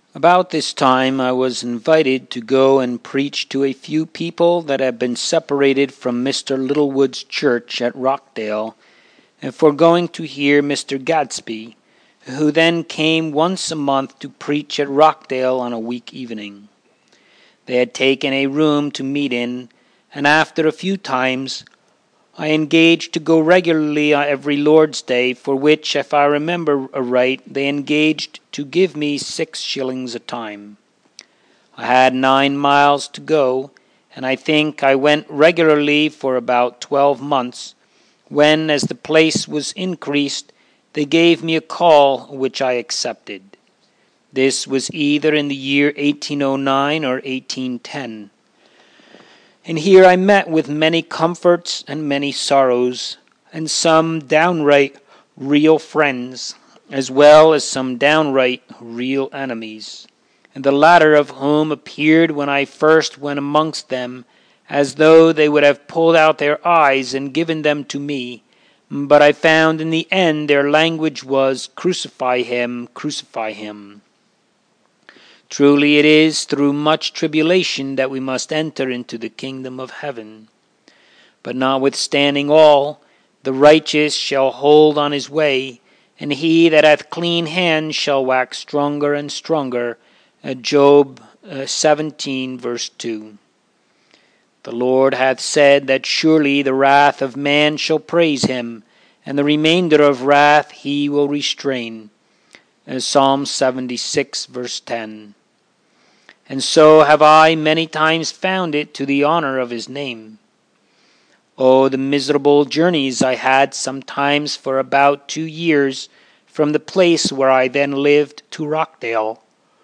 About this time I was invited to go and preach to a few people that had been separated from Mr. Littlewood's church at Rockdale, and for going to hear Mr. Gadsby, who then came once a month to preach at Rockdale on a week evening. They had taken a room to meet in, and after a few times I engaged to go regularly on every Lord's Day, for which, if I remember aright, they engaged to give me 6 shillings a time. I had 9 miles to go, and I think I went regularly for about 12 months, when, as the place was increased, they gave me a call, which I accepted. This was either in the year 1809 or 1810. And here I met with many comforts and many sorrows, and some downright real friends, as well as some downright real enemies, and the latter of whom appeared when I first went amongst them, as though they would have pulled out their eyes and given them to me, but I found in the end their language was, "Crucify him, crucify him." Truly it is through much tribulation that we must enter into the kingdom of heaven. But notwithstanding all, the righteous shall hold on his way, and he that hath clean hands shall wax stronger and stronger. Job 17, verse 2. The Lord hath said that surely the wrath of man shall praise him, and the remainder of wrath he will restrain. Psalm 76, verse 10. And so have I many times found it to the honor of his name. Oh, the miserable journeys I had sometimes for about 2 years from the place where I then lived to Rockdale.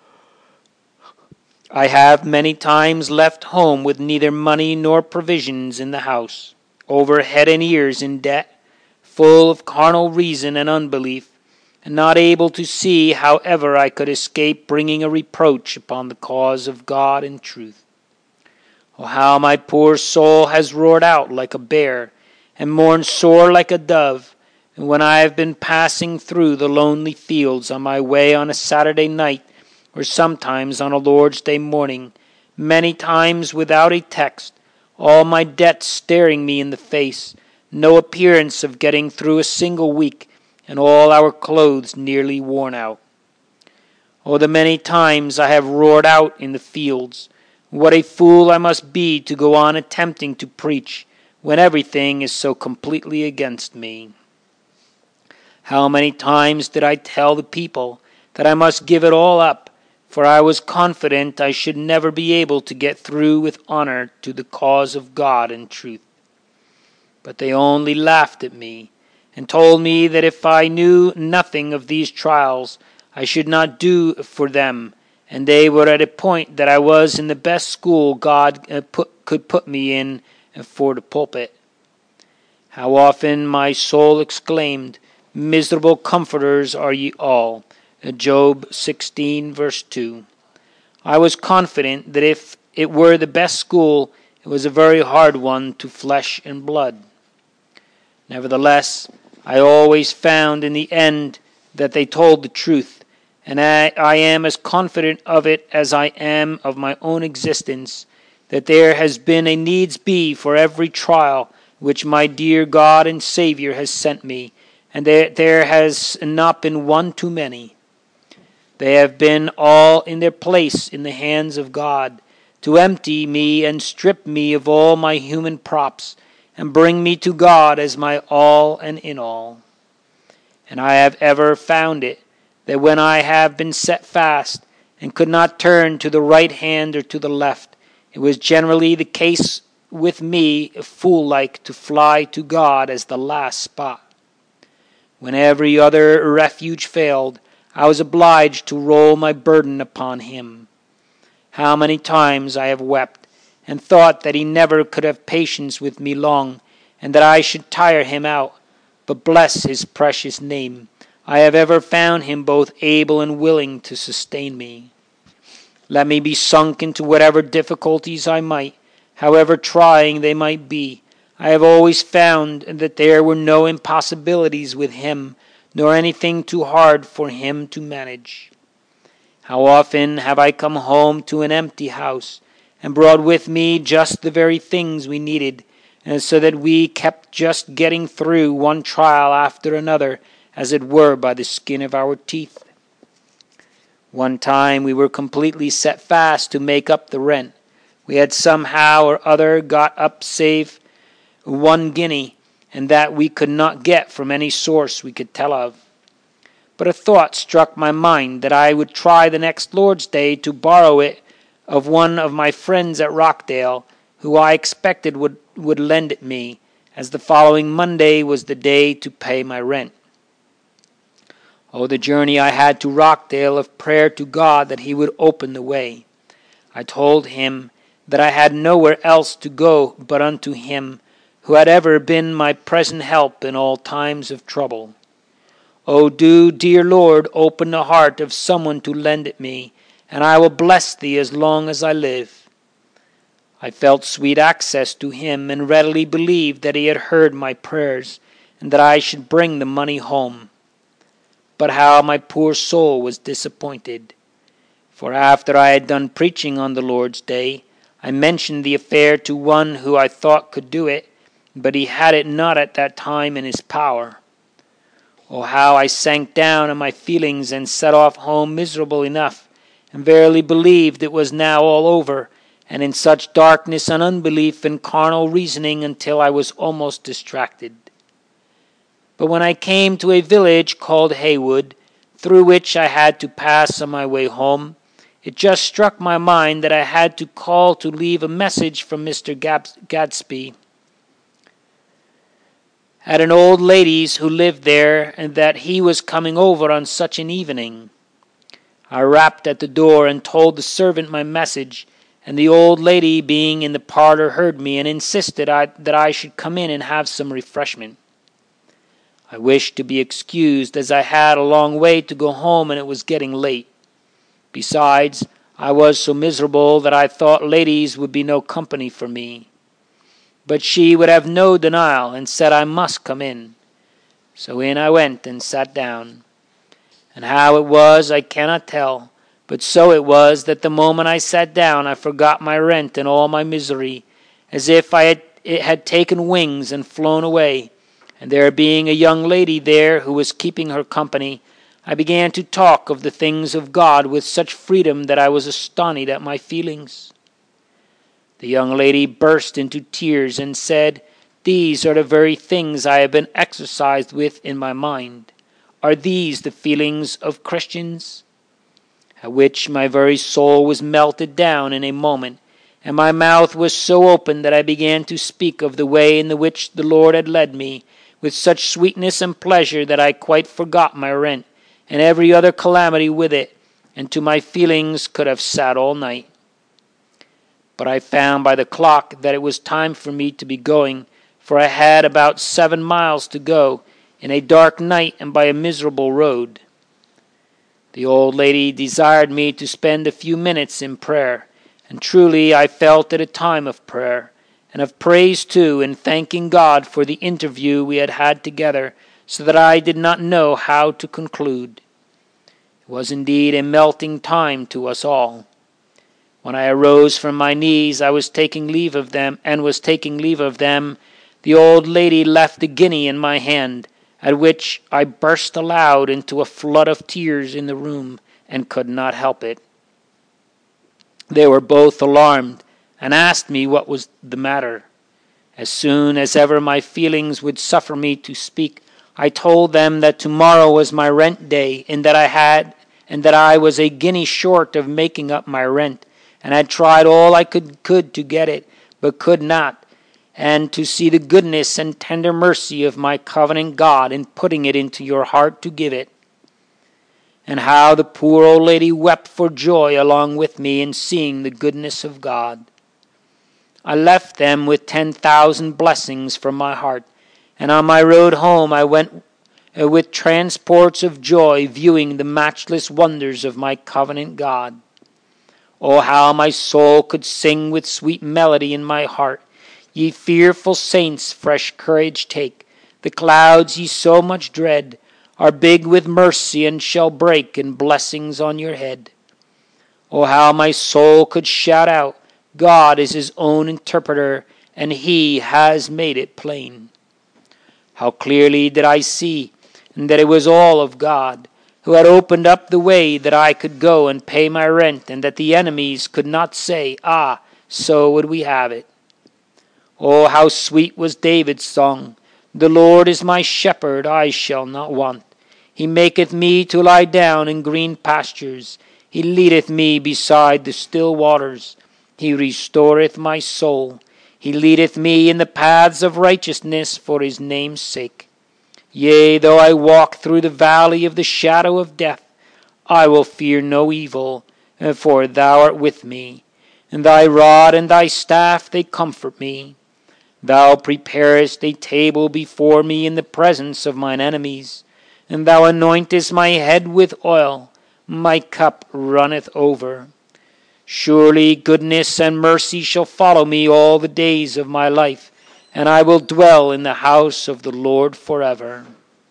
I have many times left home with neither money nor provisions in the house, over head and ears in debt, full of carnal reason and unbelief, and not able to see how ever I could escape bringing a reproach upon the cause of God and truth. Oh, how my poor soul has roared out like a bear, and mourned sore like a dove, and when I have been passing through the lonely fields on my way on a Saturday night, or sometimes on a Lord's Day morning, many times without a text, all my debts staring me in the face, no appearance of getting through a single week, and all our clothes nearly worn out. Oh, the many times I have roared out in the fields, what a fool I must be to go on attempting to preach, when everything is so completely against me. How many times did I tell the people that I must give it all up, for I was confident I should never be able to get through with honor to the cause of God and truth. But they only laughed at me, and told me that if I knew nothing of these trials, I should not do for them, and they were at a point that I was in the best school God could put me in for the pulpit. How often my soul exclaimed, "Miserable comforters are ye all." Job 16, verse 2. I was confident that if it were the best school, it was a very hard one to flesh and blood. Nevertheless, I always found in the end that they told the truth, and I am as confident of it as I am of my own existence, that there has been a needs be for every trial which my dear God and Savior has sent me, and there has not been one too many. They have been all in their place in the hands of God, to empty me and strip me of all my human props, and bring me to God as my all and in all. And I have ever found it, that when I have been set fast, and could not turn to the right hand or to the left, it was generally the case with me, fool-like, to fly to God as the last spot. When every other refuge failed, I was obliged to roll my burden upon him. How many times I have wept, and thought that he never could have patience with me long, and that I should tire him out. But bless his precious name, I have ever found him both able and willing to sustain me. Let me be sunk into whatever difficulties I might, however trying they might be, I have always found that there were no impossibilities with him, nor anything too hard for him to manage. How often have I come home to an empty house and brought with me just the very things we needed, and so that we kept just getting through one trial after another, as it were by the skin of our teeth. One time we were completely set fast to make up the rent. We had somehow or other got up save 1 guinea, and that we could not get from any source we could tell of. But a thought struck my mind that I would try the next Lord's Day to borrow it of one of my friends at Rockdale, who I expected would lend it me, as the following Monday was the day to pay my rent. Oh, the journey I had to Rockdale of prayer to God that he would open the way. I told him that I had nowhere else to go but unto him, who had ever been my present help in all times of trouble. Oh, do, dear Lord, open the heart of someone to lend it me, and I will bless thee as long as I live. I felt sweet access to him, and readily believed that he had heard my prayers, and that I should bring the money home. But how my poor soul was disappointed! For after I had done preaching on the Lord's Day, I mentioned the affair to one who I thought could do it, but he had it not at that time in his power. Oh, how I sank down in my feelings and set off home miserable enough, and verily believed it was now all over, and in such darkness and unbelief and carnal reasoning until I was almost distracted. But when I came to a village called Haywood, through which I had to pass on my way home, it just struck my mind that I had to call to leave a message from Mr. Gadsby at an old lady's who lived there, and that he was coming over on such an evening. I rapped at the door and told the servant my message, and the old lady, being in the parlor, heard me and insisted that I should come in and have some refreshment. I wished to be excused, as I had a long way to go home and it was getting late. Besides, I was so miserable that I thought ladies would be no company for me. But she would have no denial, and said I must come in. So in I went and sat down. And how it was I cannot tell, but so it was that the moment I sat down I forgot my rent and all my misery, as if it had taken wings and flown away. And there being a young lady there who was keeping her company, I began to talk of the things of God with such freedom that I was astonished at my feelings. The young lady burst into tears and said, "These are the very things I have been exercised with in my mind. Are these the feelings of Christians?" At which my very soul was melted down in a moment, and my mouth was so open that I began to speak of the way in which the Lord had led me, with such sweetness and pleasure that I quite forgot my rent, and every other calamity with it, and to my feelings could have sat all night. But I found by the clock that it was time for me to be going, for I had about 7 miles to go, in a dark night and by a miserable road. The old lady desired me to spend a few minutes in prayer, and truly I felt it a time of prayer, and of praise too, in thanking God for the interview we had had together, so that I did not know how to conclude. It was indeed a melting time to us all. When I arose from my knees, I was taking leave of them, the old lady left a guinea in my hand, at which I burst aloud into a flood of tears in the room, and could not help it. They were both alarmed, and asked me what was the matter. As soon as ever my feelings would suffer me to speak, I told them that tomorrow was my rent day, and that I was a guinea short of making up my rent, and had tried all I could to get it, but could not, and to see the goodness and tender mercy of my covenant God in putting it into your heart to give it. And how the poor old lady wept for joy along with me in seeing the goodness of God. I left them with 10,000 blessings from my heart, and on my road home I went with transports of joy, viewing the matchless wonders of my covenant God. Oh, how my soul could sing with sweet melody in my heart, "Ye fearful saints, fresh courage take. The clouds ye so much dread are big with mercy, and shall break in blessings on your head. Oh, how my soul could shout out, God is his own interpreter, and he has made it plain. How clearly did I see that it was all of God, who had opened up the way that I could go and pay my rent, and that the enemies could not say, ah, so would we have it. Oh, how sweet was David's song, the Lord is my shepherd, I shall not want. He maketh me to lie down in green pastures. He leadeth me beside the still waters. He restoreth my soul. He leadeth me in the paths of righteousness for his name's sake. Yea, though I walk through the valley of the shadow of death, I will fear no evil, for thou art with me. And thy rod and thy staff, they comfort me. Thou preparest a table before me in the presence of mine enemies, and thou anointest my head with oil, my cup runneth over. Surely goodness and mercy shall follow me all the days of my life, and I will dwell in the house of the Lord forever.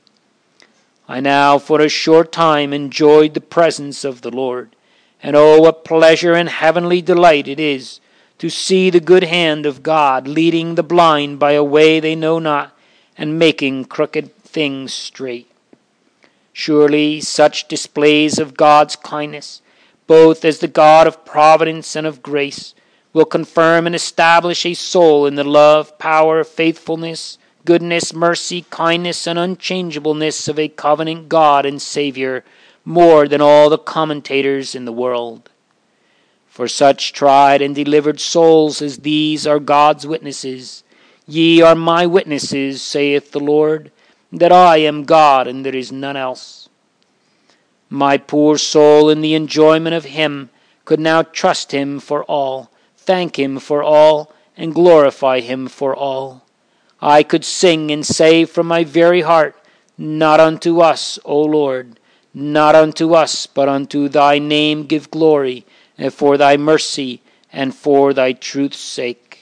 I now for a short time enjoyed the presence of the Lord, and oh, what pleasure and heavenly delight it is to see the good hand of God leading the blind by a way they know not, and making crooked things straight. Surely such displays of God's kindness, both as the God of providence and of grace, will confirm and establish a soul in the love, power, faithfulness, goodness, mercy, kindness, and unchangeableness of a covenant God and Savior, more than all the commentators in the world. For such tried and delivered souls as these are God's witnesses. Ye are my witnesses, saith the Lord, that I am God and there is none else. My poor soul in the enjoyment of him could now trust him for all, thank him for all, and glorify him for all. I could sing and say from my very heart, not unto us, O Lord, not unto us, but unto thy name give glory, and for thy mercy and for thy truth's sake.